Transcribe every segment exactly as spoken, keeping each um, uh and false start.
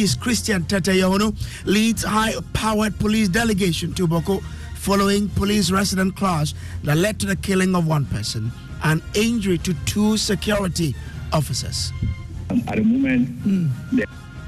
Police Christian Tete Yono leads high-powered police delegation to Boko following police resident clash that led to the killing of one person and injury to two security officers. At the moment, mm. the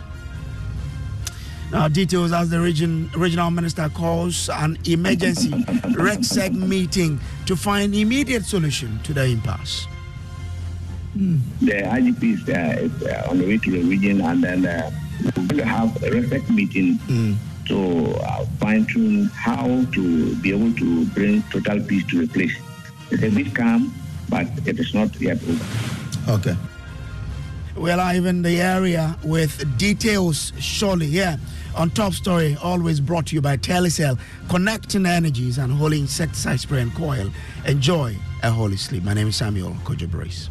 now, details as the region, regional minister calls an emergency RECSEC meeting to find immediate solution to the impasse. Mm. The I G P is, uh, is uh, on the way to the region, and then uh, we're going to have a RECSEC meeting mm. to uh, fine-tune how to be able to bring total peace to the place. It's a bit calm, but it is not yet over. Okay. We're live in the area with details surely here on Top Story, always brought to you by Telecel, connecting energies and holy insecticide spray and coil. Enjoy a holy sleep. My name is Samuel Kojo Brace.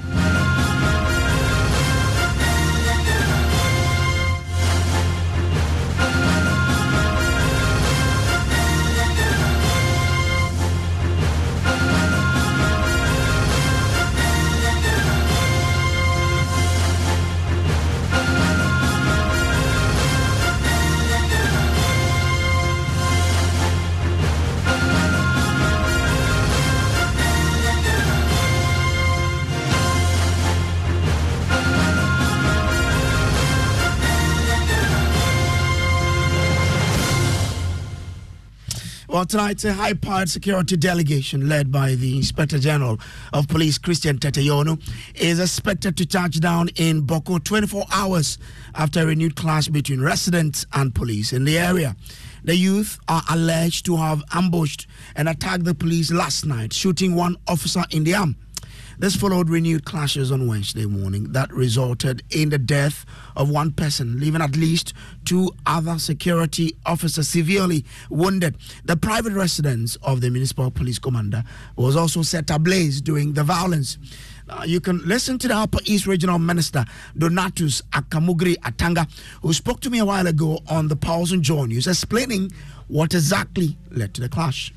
Well, tonight's a high-powered security delegation led by the Inspector General of Police, Christian Tete Yono, is expected to touch down in Boko twenty-four hours after a renewed clash between residents and police in the area. The youth are alleged to have ambushed and attacked the police last night, shooting one officer in the arm. This followed renewed clashes on Wednesday morning that resulted in the death of one person, leaving at least two other security officers severely wounded. The private residence of the municipal police commander was also set ablaze during the violence. Uh, you can listen to the Upper East Regional Minister, Donatus Akamugri Atanga, who spoke to me a while ago on the Pulse and Joy News, explaining what exactly led to the clash.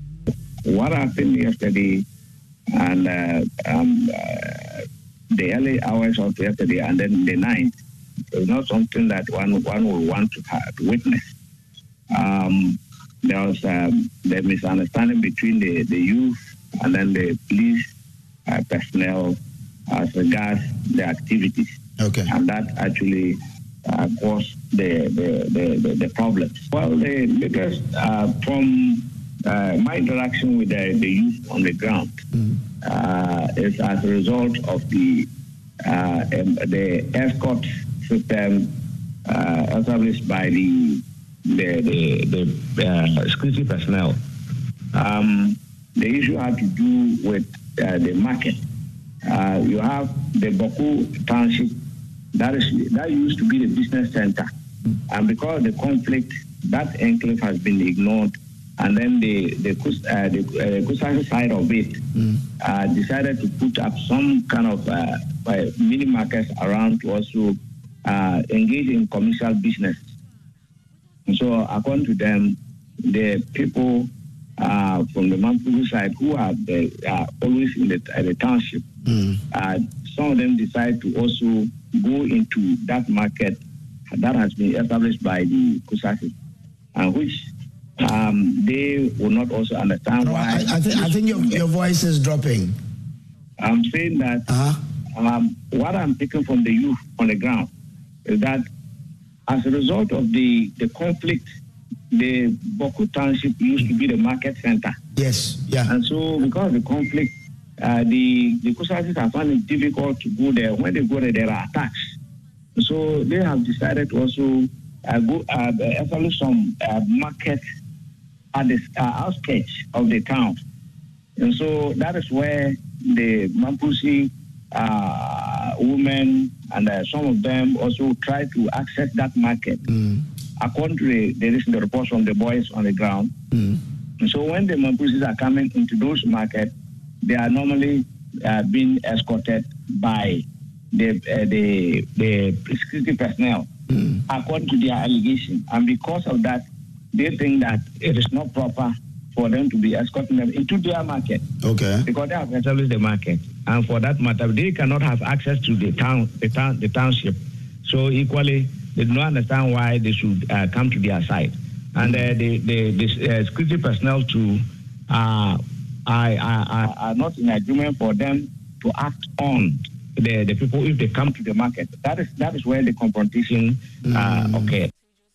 What happened yesterday and uh, um, uh, the early hours of yesterday and then the night is not something that one one will want to, have, to witness. Um, there was um, the misunderstanding between the, the youth and then the police uh, personnel as regards the activities. Okay. And that actually uh, caused the the, the, the the problems. Well, the biggest uh, from Uh, my interaction with the, the youth on the ground mm. uh, is as a result of the uh, um, the escort system uh, established by the the the, the uh, security personnel. Um, the issue had to do with uh, the market. Uh, you have the Boko Township that is that used to be the business center, mm. and because of the conflict, that enclave has been ignored. And then the the uh, the uh, Kusasi side of it mm. uh, decided to put up some kind of uh, uh, mini markets around to also uh, engage in commercial business. And so, according to them, the people uh, from the Mampuku side who are the, uh, always in the, uh, the township, mm. uh, some of them decide to also go into that market that has been established by the Kusasi, and which. Um, they will not also understand no, why. I, I, th- I think your, your voice is dropping. I'm saying that uh-huh. um, what I'm taking from the youth on the ground is that as a result of the, the conflict, the Boko Township used to be the market center. Yes, yeah. And so because of the conflict, uh, the, the Kusasis have found it difficult to go there. When they go there, there are attacks. So they have decided to also uh, go uh, establish some uh, market at the uh, outskirts of the town. And so that is where the Mampusi uh, women and uh, some of them also try to access that market. Mm. According to the, there is the reports from the boys on the ground. Mm. And so when the Mampusis are coming into those markets, they are normally uh, being escorted by the uh, the, the security personnel, mm. according to their allegation. And because of that, they think that it is not proper for them to be escorting them into their market. Okay. Because they have established the market. And for that matter, they cannot have access to the town, the town, the township. So equally, they do not understand why they should uh, come to their side. And uh, the, the, the uh, security personnel too uh, are, are, are not in agreement for them to act on the, the people if they come to the market. That is that is where the confrontation uh, mm. occurred.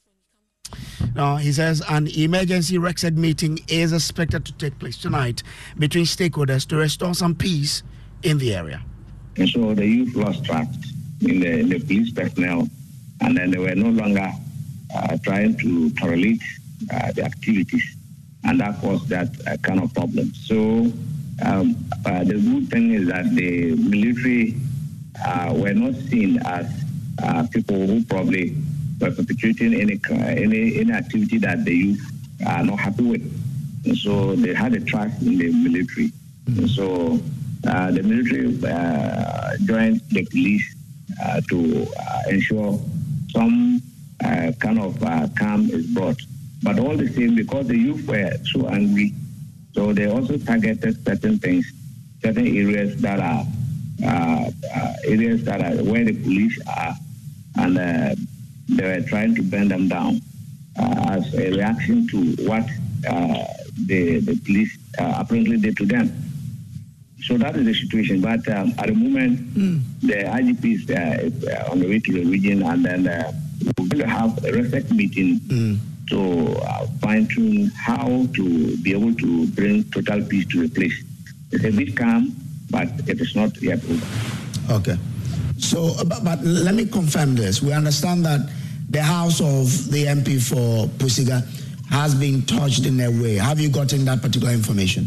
Now, he says an emergency Rexed meeting is expected to take place tonight between stakeholders to restore some peace in the area. And so the youth lost trust in the, in the police personnel, and then they were no longer uh, trying to tolerate uh, the activities, and that caused that uh, kind of problem. So um, uh, the good thing is that the military uh, were not seen as uh, people who probably were perpetrating any, any, any activity that the youth are not happy with. And so they had a trust in the military. And so uh, the military uh, joined the police uh, to uh, ensure some uh, kind of uh, calm is brought. But all the same, because the youth were so angry, so they also targeted certain things, certain areas that are uh, uh, areas that are where the police are, and uh, they were trying to burn them down uh, as a reaction to what uh, the the police uh, apparently did to them. So that is the situation. But um, at the moment, mm. the I G P is uh, on the way to the region, and then uh, we're going to have a respect meeting mm. to uh, fine-tune how to be able to bring total peace to the place. It's a bit calm, but it is not yet over. Okay. So, but, but let me confirm this. We understand that the house of the M P for Pusiga has been touched in a way. Have you gotten that particular information?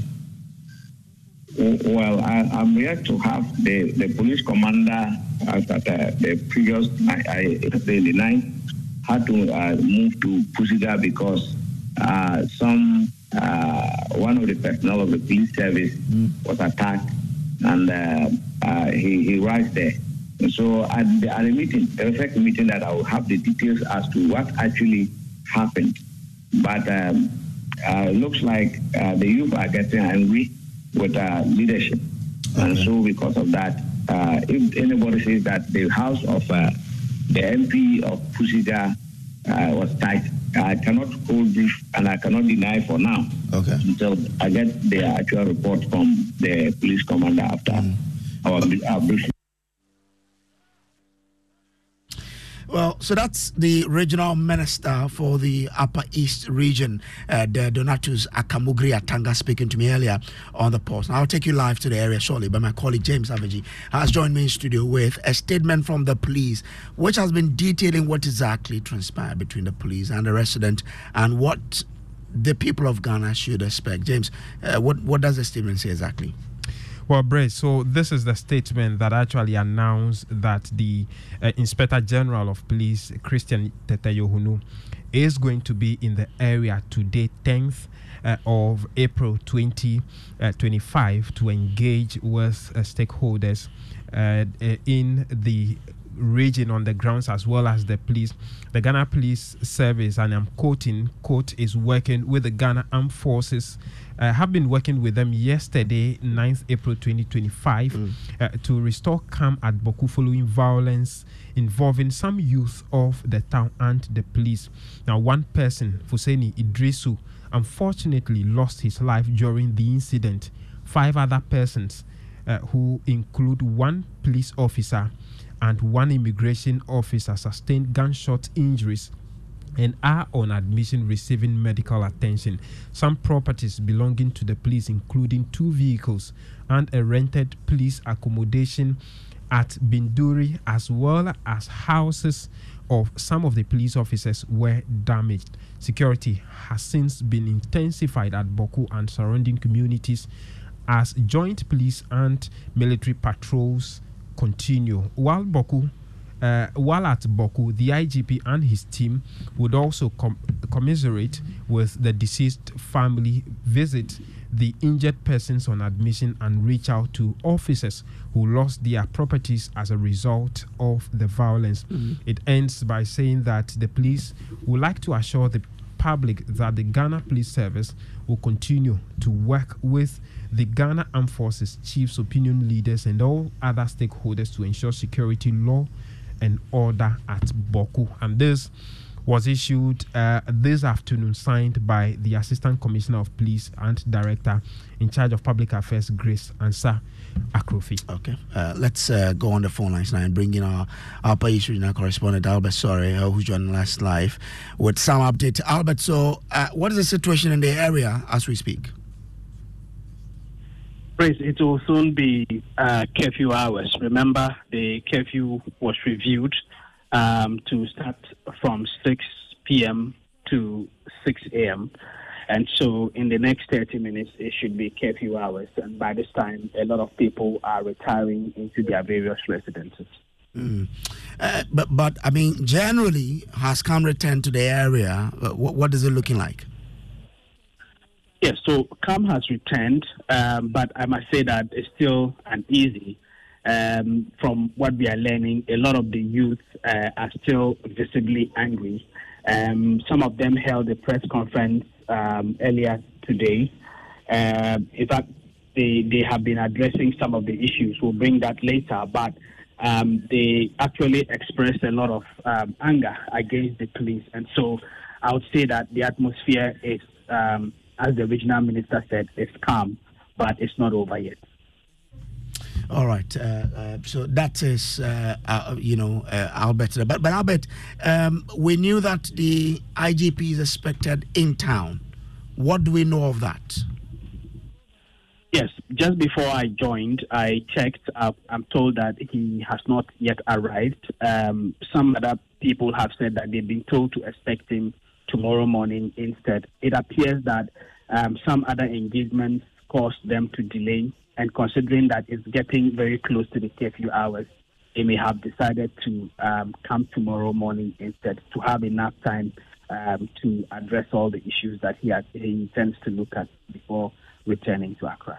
Well, I, I'm yet to have the, the police commander at uh, the previous night, I, the ninth, had to uh, move to Pusiga because uh, some uh, one of the personnel of the police service mm. was attacked, and uh, uh, he, he arrived there. And so at the, at the meeting, the second meeting, that I will have the details as to what actually happened. But um, uh, it looks like uh, the youth are getting angry with uh, leadership. Okay. And so because of that, uh, if anybody says that the house of uh, the M P of Pusiga uh, was tight, I cannot hold brief and I cannot deny for now. Okay. Until I get the actual report from the police commander after mm. our, our briefing. Well, so that's the regional minister for the Upper East region, uh, the Donatus Akamugri Atanga, speaking to me earlier on the post. Now, I'll take you live to the area shortly, but my colleague James Avaji has joined me in studio with a statement from the police, which has been detailing what exactly transpired between the police and the resident and what the people of Ghana should expect. James, uh, what, what does the statement say exactly? Well, Bray, so this is the statement that actually announced that the uh, Inspector General of Police, Christian Tete Yohunu, is going to be in the area today, tenth uh, of April twenty twenty-five, to engage with uh, stakeholders uh, in the region on the grounds as well as the police. The Ghana Police Service, and I'm quoting, quote, is working with the Ghana Armed Forces. I uh, have been working with them yesterday, ninth April twenty twenty-five, mm. uh, to restore calm at Boku following violence involving some youth of the town and the police. Now, one person, Fuseni Idrisu, unfortunately lost his life during the incident. Five other persons, uh, who include one police officer and one immigration officer, sustained gunshot injuries and are on admission receiving medical attention. Some properties belonging to the police, including two vehicles and a rented police accommodation at Binduri, as well as houses of some of the police officers, were damaged. Security has since been intensified at Boku and surrounding communities as joint police and military patrols continue. While Boku Uh, while at Boku, the I G P and his team would also com- commiserate with the deceased family, visit the injured persons on admission, and reach out to officers who lost their properties as a result of the violence. Mm-hmm. It ends by saying that the police would like to assure the public that the Ghana Police Service will continue to work with the Ghana Armed Forces chiefs, opinion leaders, and all other stakeholders to ensure security, law an order at Boku. And this was issued uh, this afternoon, signed by the Assistant Commissioner of Police and Director in charge of Public Affairs, Grace Ansa Akrofi. Okay, uh, let's uh, go on the phone lines now and bring in our Upper East Regional correspondent, Albert Sorry, uh, who's joining us live with some update. Albert, so uh, what is the situation in the area as we speak? Praise, it will soon be uh, curfew hours. Remember, the curfew was reviewed um, to start from six p.m. to six a.m. And so in the next thirty minutes, it should be curfew hours. And by this time, a lot of people are retiring into their various residences. Mm. Uh, but, but, I mean, generally, has come returned to the area. Uh, what, what is it looking like? Yes, so CAM has returned, um, but I must say that it's still uneasy. Um, from what we are learning, a lot of the youth uh, are still visibly angry. Um, some of them held a press conference um, earlier today. Uh, in fact, they, they have been addressing some of the issues. We'll bring that later, but um, they actually expressed a lot of um, anger against the police. And so I would say that the atmosphere is, um, as the regional minister said, it's calm, but it's not over yet. All right. Uh, uh, so that is, uh, uh, you know, uh, Albert. But, but Albert, um, we knew that the I G P is expected in town. What do we know of that? Yes, just before I joined, I checked. Uh, I'm told that he has not yet arrived. Um, some other people have said that they've been told to expect him tomorrow morning instead. It appears that um, some other engagements caused them to delay. And considering that it's getting very close to the curfew hours, they may have decided to um, come tomorrow morning instead to have enough time um, to address all the issues that he, has, he intends to look at before returning to Accra.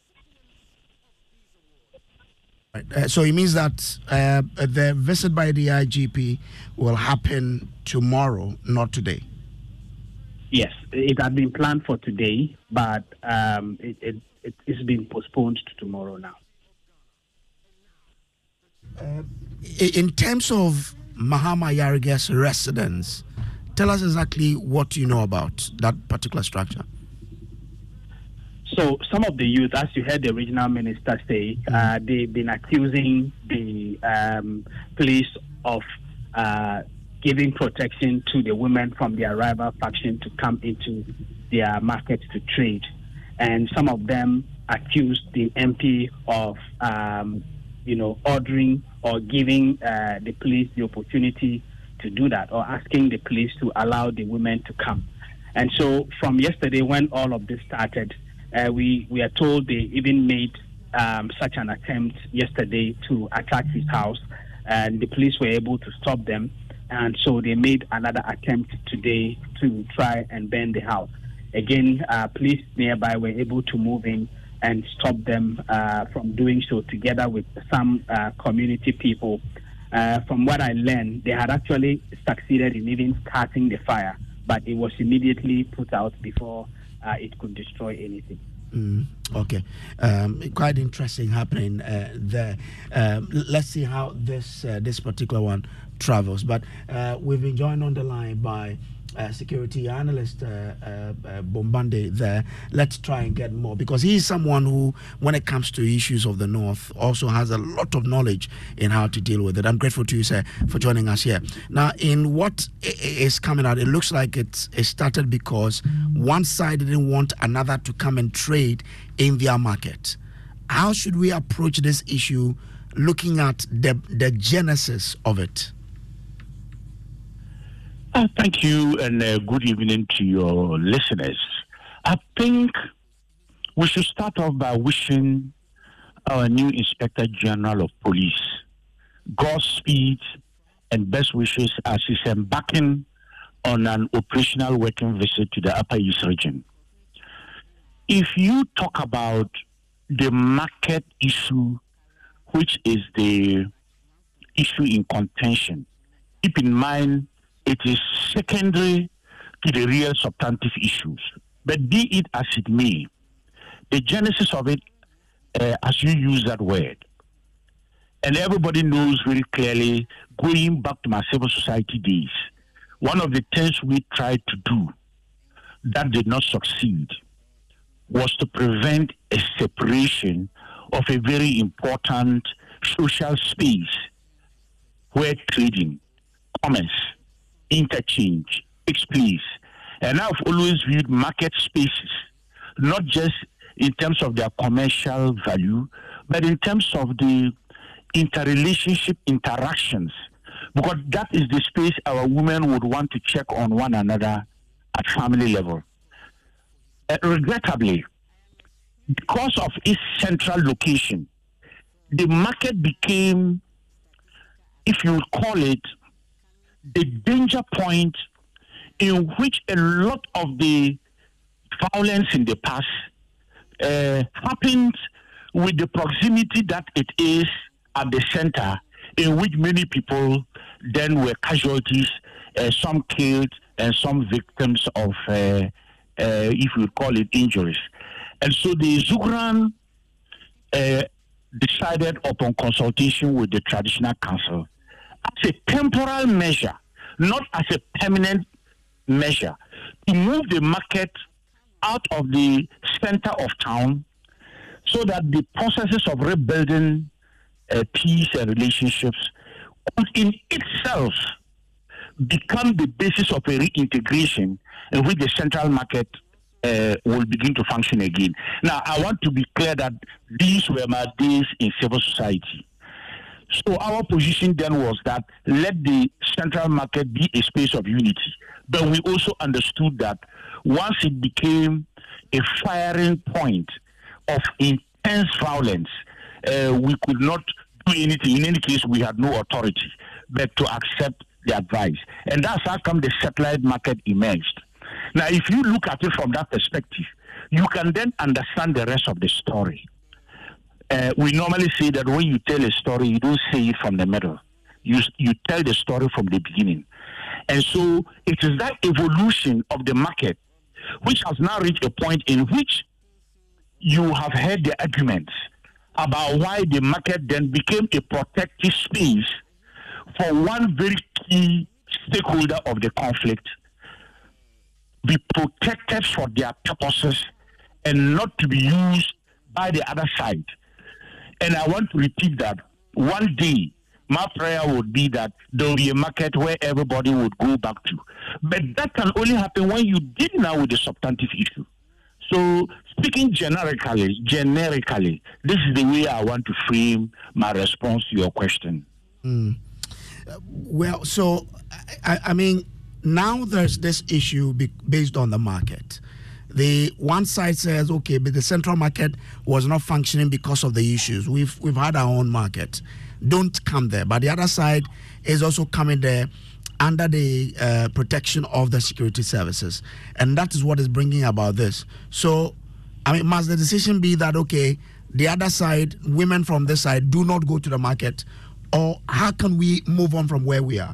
Right. Uh, so it means that uh, the visit by the I G P will happen tomorrow, not today. Yes, it had been planned for today, but um, it, it, it, it's been postponed to tomorrow now. Uh, in terms of Mahama Yarige's residence, tell us exactly what you know about that particular structure. So some of the youth, as you heard the regional minister say, mm-hmm. uh, they've been accusing the um, police of uh, giving protection to the women from the rival faction to come into their market to trade. And some of them accused the M P of, um, you know, ordering or giving uh, the police the opportunity to do that, or asking the police to allow the women to come. And so from yesterday, when all of this started, uh, we, we are told they even made um, such an attempt yesterday to attack his house, and the police were able to stop them. And so they made another attempt today to try and burn the house. Again, uh, police nearby were able to move in and stop them uh, from doing so, together with some uh, community people. Uh, from what I learned, they had actually succeeded in even starting the fire, but it was immediately put out before uh, it could destroy anything. Mm, okay, um, quite interesting happening uh, there. Um, let's see how this uh, this particular one travels. But uh, we've been joined on the line by uh, security analyst uh, uh, uh, Bombande there. Let's try and get more, because he's someone who, when it comes to issues of the North, also has a lot of knowledge in how to deal with it. I'm grateful to you, sir, for joining us here. Now, in what is coming out, it looks like it's, it started because one side didn't want another to come and trade in their market. How should we approach this issue, looking at the, the genesis of it? Uh, thank you, and uh, good evening to your listeners. I think we should start off by wishing our new Inspector General of Police Godspeed and best wishes as he's embarking on an operational working visit to the Upper East region. If you talk about the market issue, which is the issue in contention, keep in mind it is secondary to the real substantive issues. But be it as it may, the genesis of it, uh, as you use that word, And everybody knows very clearly, going back to my civil society days, one of the things we tried to do that did not succeed was to prevent a separation of a very important social space where trading, commerce, interchange takes place. And I've always viewed market spaces, not just in terms of their commercial value, but in terms of the interrelationship interactions, because that is the space our women would want to check on one another at family level. Uh, regrettably, because of its central location, the market became, if you would call it, the danger point in which a lot of the violence in the past uh, happened with the proximity that it is at the center, in which many people then were casualties, uh, some killed and some victims of, uh, uh, if you would call it, injuries. And so the Zugran uh, decided upon consultation with the Traditional Council as a temporal measure, not as a permanent measure, to move the market out of the center of town so that the processes of rebuilding uh, peace and relationships could in itself become the basis of a reintegration in which the central market uh, will begin to function again. Now, I want to be clear that these were my days in civil society. So our position then was that let the central market be a space of unity. But we also understood that once it became a firing point of intense violence, uh, we could not do anything. In any case, we had no authority but to accept the advice. And that's how come the satellite market emerged. Now, if you look at it from that perspective, you can then understand the rest of the story. Uh, we normally say that when you tell a story, you don't say it from the middle. You, you tell the story from the beginning. And so it is that evolution of the market which has now reached a point in which you have heard the arguments about why the market then became a protective space for one very key stakeholder of the conflict, be protected for their purposes and not to be used by the other side. And I want to repeat that one day, my prayer would be that there will be a market where everybody would go back to. But that can only happen when you deal now with the substantive issue. So speaking generically, generically, this is the way I want to frame my response to your question. Mm. Uh, well, so, I, I mean, now there's this issue be, based on the market. The one side says, okay, but the central market was not functioning because of the issues. We've we've had our own market. Don't come there. But the other side is also coming there under the uh, protection of the security services. And that is what is bringing about this. So, I mean, must the decision be that, okay, the other side, women from this side, do not go to the market? Or how can we move on from where we are?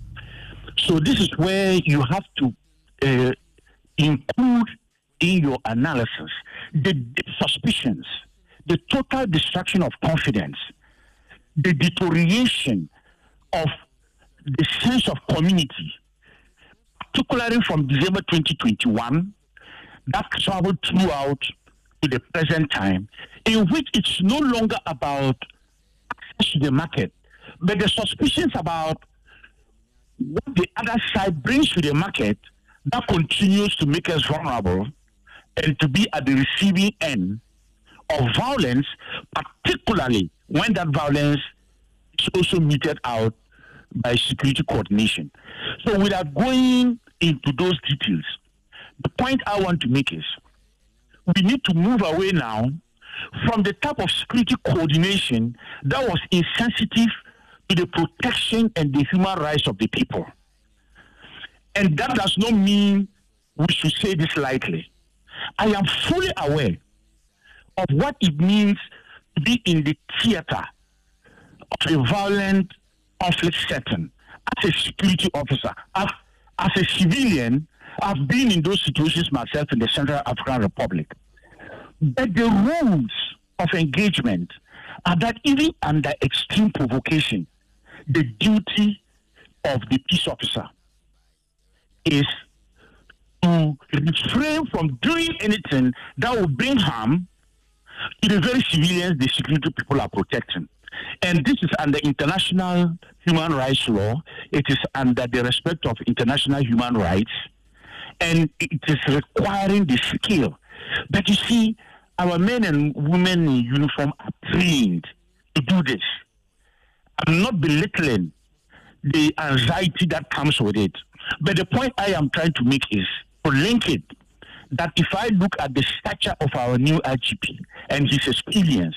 So this is where you have to uh, include in your analysis the suspicions, the total destruction of confidence, the deterioration of the sense of community, particularly from December twenty twenty-one, that traveled throughout to the present time, in which it's no longer about access to the market, but the suspicions about what the other side brings to the market that continues to make us vulnerable and to be at the receiving end of violence, particularly when that violence is also meted out by security coordination. So without going into those details, the point I want to make is we need to move away now from the type of security coordination that was insensitive to the protection and the human rights of the people. And that does not mean we should say this lightly. I am fully aware of what it means to be in the theater of a violent conflict setting. As a security officer, as, as a civilian, I've been in those situations myself in the Central African Republic. But the rules of engagement are that even under extreme provocation, the duty of the peace officer is to refrain from doing anything that will bring harm to the very civilians the security people are protecting. And this is under international human rights law. It is under the respect of international human rights. And it is requiring the skill. But you see, our men and women in uniform are trained to do this. I'm not belittling the anxiety that comes with it. But the point I am trying to make is to link it that if I look at the stature of our new I G P and his experience,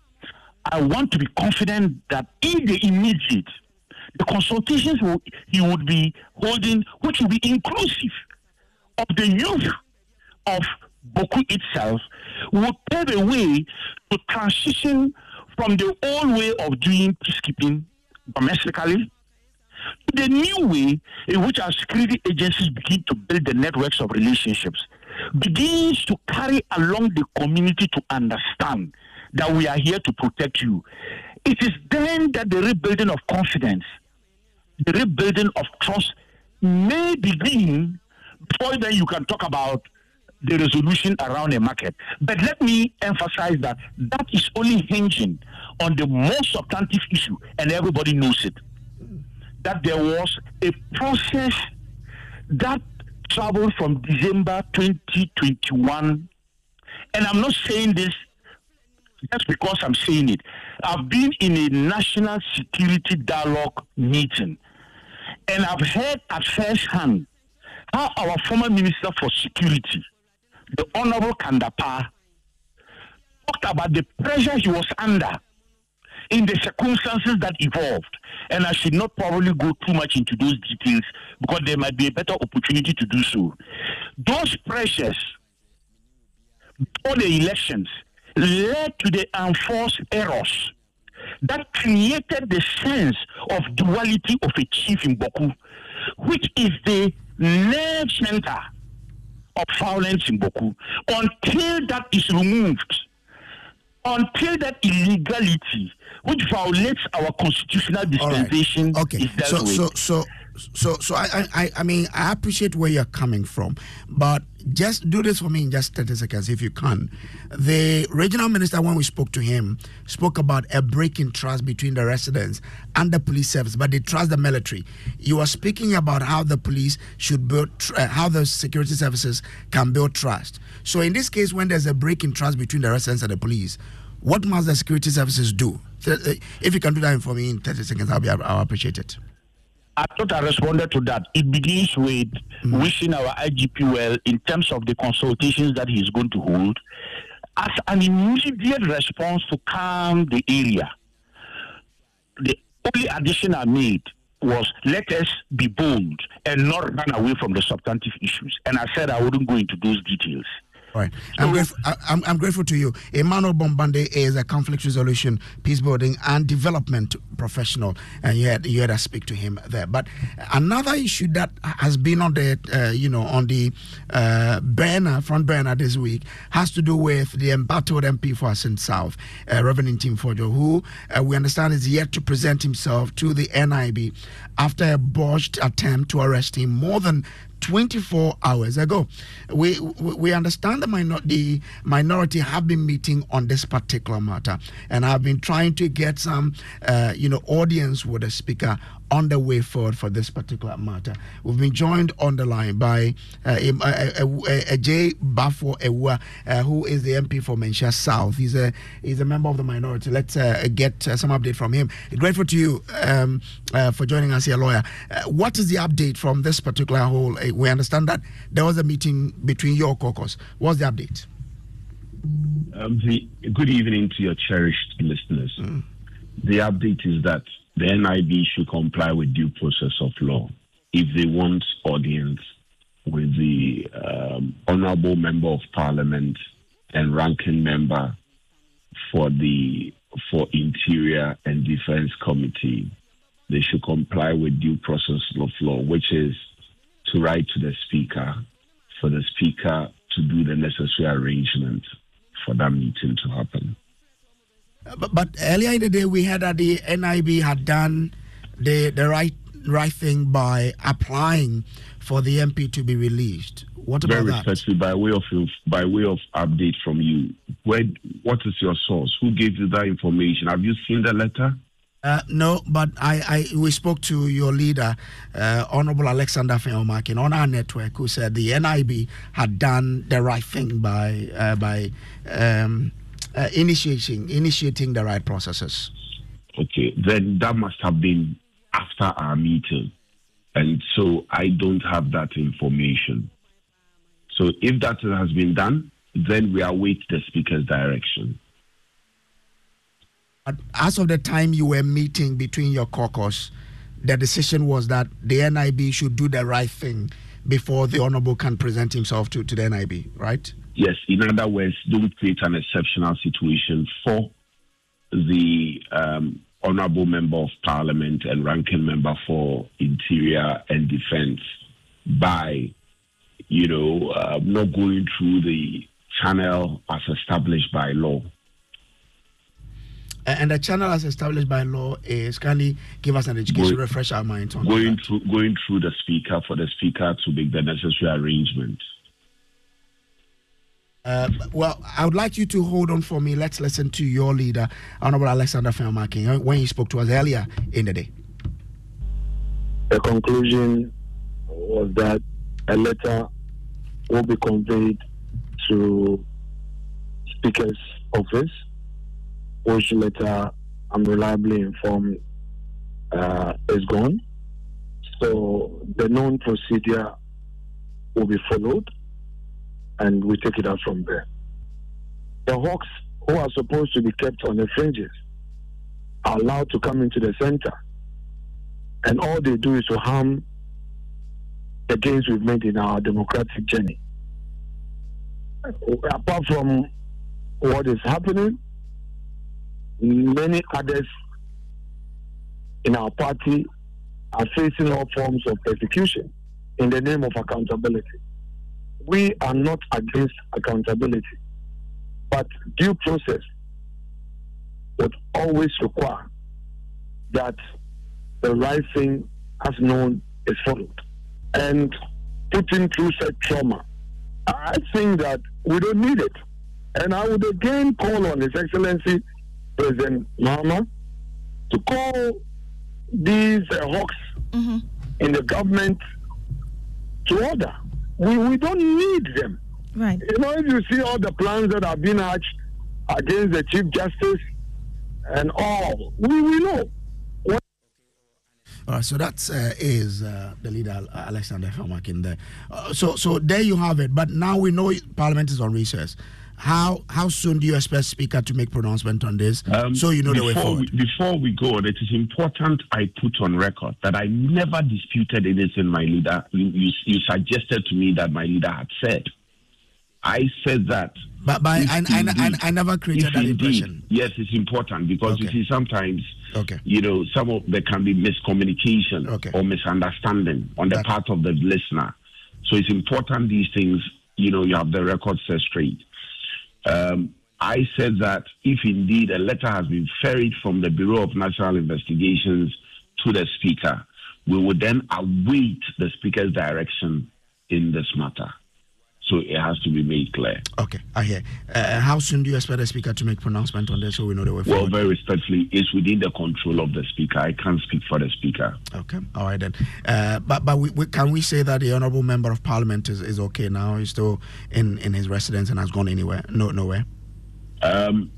I want to be confident that in the immediate, the consultations will, he would be holding, which will be inclusive of the youth of Bawku itself, will pave a way to transition from the old way of doing peacekeeping domestically to the new way in which our security agencies begin to build the networks of relationships, begins to carry along the community to understand that we are here to protect you. It is then that the rebuilding of confidence, the rebuilding of trust may begin. Before then you can talk about the resolution around a market. But let me emphasize that that is only hinging on the most substantive issue, and everybody knows it, that there was a process that traveled from December twenty twenty-one. And I'm not saying this just because I'm saying it. I've been in a national security dialogue meeting, and I've heard at first hand how our former Minister for Security, the Honorable Kandapa, talked about the pressure he was under in the circumstances that evolved. And I should not probably go too much into those details because there might be a better opportunity to do so. Those pressures before the elections led to the enforced errors that created the sense of duality of a chief in Bawku, which is the nerve center of violence in Bawku. Until that is removed, until that illegality, which violates our constitutional dispensation, right. Okay. is dealt so, with. so, so, so, so, I, I, I mean, I appreciate where you're coming from, but just do this for me in just thirty seconds, if you can. The regional minister, when we spoke to him, spoke about a break in trust between the residents and the police service, but they trust the military. You are speaking about how the police should build, uh, how the security services can build trust. So, in this case, when there's a break in trust between the residents and the police, what must the security services do? So, uh, if you can do that for me in thirty seconds, I'll be, I'll appreciate it. I thought I responded to that. It begins with mm. wishing our I G P well in terms of the consultations that he's going to hold as an immediate response to calm the area. The only addition I made was let us be bold and not run away from the substantive issues. And I said I wouldn't go into those details. All right. I'm, grateful, I, I'm, I'm grateful to you. Emmanuel Bombande is a conflict resolution, peace building, and development professional, and you had you had to speak to him there. But another issue that has been on the uh, you know on the uh, banner front burner this week has to do with the embattled M P for Assin South, uh, Reverend Tim Fojo, who uh, we understand is yet to present himself to the N I B after a botched attempt to arrest him more than twenty-four hours ago. We we understand the, minor, the minority have been meeting on this particular matter, and have been trying to get some uh, you know audience with the speaker on the way forward for this particular matter. We've been joined on the line by uh, a, a, a, a J. Bafo Ewa, uh, who is the M P for Menchia South. He's a he's a member of the minority. Let's uh, get uh, some update from him. Grateful to you um, uh, for joining us here, lawyer. Uh, what is the update from this particular whole? Uh, we understand that there was a meeting between your caucus. What's the update? Um, the, good evening to your cherished listeners. Mm. The update is that the N I B should comply with due process of law if they want audience with the um, Honorable Member of Parliament and Ranking Member for the for Interior and Defense Committee. They should comply with due process of law, which is to write to the Speaker for the Speaker to do the necessary arrangement for that meeting to happen. But, but earlier in the day, we heard that the N I B had done the the right right thing by applying for the M P to be released. What about Very that? respectfully, by way of by way of update from you, where what is your source? Who gave you that information? Have you seen the letter? Uh, no, but I, I we spoke to your leader, uh, Honorable Alexander Feomakin, on our network, who said the N I B had done the right thing by uh, by um, uh, initiating initiating the right processes. Okay, then that must have been after our meeting, and so I don't have that information. So if that has been done, then we await the Speaker's direction. As of the time you were meeting between your caucus, the decision was that the N I B should do the right thing before the Honorable can present himself to, to the N I B, right? Yes, in other words, don't create an exceptional situation for the um, Honorable Member of Parliament and Ranking Member for Interior and Defence by, you know, uh, not going through the channel as established by law. And the channel as established by law is, can you give us an education, Go, refresh our minds on going that? through going through the Speaker for the Speaker to make the necessary arrangements. Uh, well, I would like you to hold on for me. Let's listen to your leader, Honorable Alexander Feomakin, when he spoke to us earlier in the day. The conclusion was that a letter will be conveyed to Speaker's office, which letter, I'm reliably informed, uh, is gone. So the known procedure will be followed, and we take it out from there. The hawks who are supposed to be kept on the fringes are allowed to come into the center, and all they do is to harm the gains we've made in our democratic journey. Apart from what is happening, many others in our party are facing all forms of persecution in the name of accountability. We are not against accountability, but due process would always require that the right thing as known is followed. And putting through such trauma, I think that we don't need it. And I would again call on His Excellency President Mahama to call these uh, hawks mm-hmm. in the government to order. We we don't need them. Right. You know, if you see all the plans that have been hatched against the Chief Justice and all, we, we know. What all right, so that uh, is uh, the leader, uh, Alexander Feomakin there. Uh, so, so there you have it. But now we know Parliament is on recess. How how soon do you expect Speaker to make pronouncement on this? Um, so you know the way forward. We, before we go, it is important I put on record that I never disputed anything my leader. You, you, you suggested to me that my leader had said. I said that. But, but I, I, indeed, I, I never created that indeed, impression. Yes, it's important because okay. you see sometimes, okay. you know, some of there can be miscommunication okay. or misunderstanding on the that, part of the listener. So it's important these things, you know, you have the record set straight. Um, I said that if indeed a letter has been ferried from the Bureau of National Investigations to the Speaker, we would then await the Speaker's direction in this matter. So it has to be made clear. Okay, I hear. Uh, how soon do you expect the Speaker to make pronouncement on this so we know the way well, forward? Well, very respectfully, it's within the control of the Speaker. I can't speak for the Speaker. Okay, all right then. Uh, but but we, we, can we say that the Honourable Member of Parliament is, is okay now? He's still in, in his residence and has gone anywhere? No, nowhere? Um,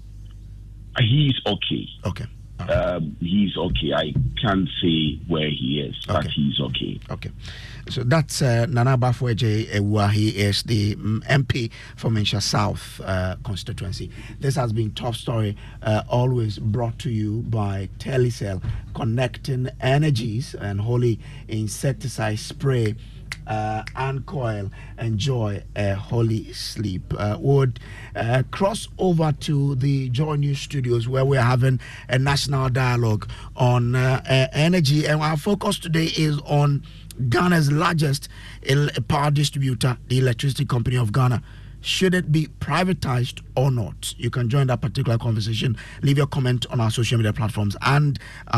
he's okay. Okay. Right. Um, he's okay. I can't say where he is, okay. but he's okay. Okay. So that's uh, Nana Bafweje Ewa. He is the um, M P for Mensah South uh, constituency. This has been Top Story, uh, always brought to you by Telecel, connecting energies and holy insecticide spray. Uh, and coil, enjoy a holy sleep. Uh, would uh, cross over to the Joy News Studios where we're having a national dialogue on uh, uh, energy, and our focus today is on Ghana's largest power distributor, the Electricity Company of Ghana. Should it be privatized or not? You can join that particular conversation. Leave your comment on our social media platforms and uh,